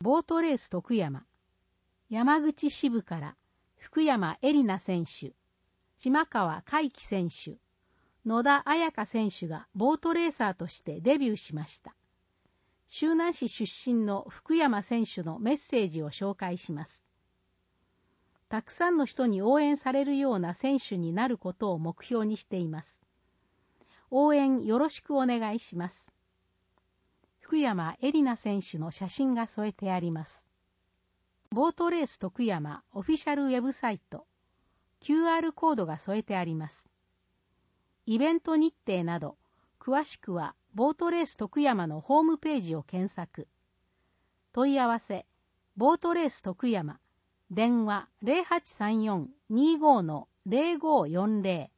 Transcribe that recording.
ボートレース徳山、山口支部から福山絵里奈選手、島川海輝選手、野田彩香選手がボートレーサーとしてデビューしました。周南市出身の福山選手のメッセージを紹介します。たくさんの人に応援されるような選手になることを目標にしています。応援よろしくお願いします。福山絵里奈選手の写真が添えてあります。ボートレース徳山オフィシャルウェブサイト、QR コードが添えてあります。イベント日程など、詳しくはボートレース徳山のホームページを検索。問い合わせ、ボートレース徳山、電話 0834-25-0540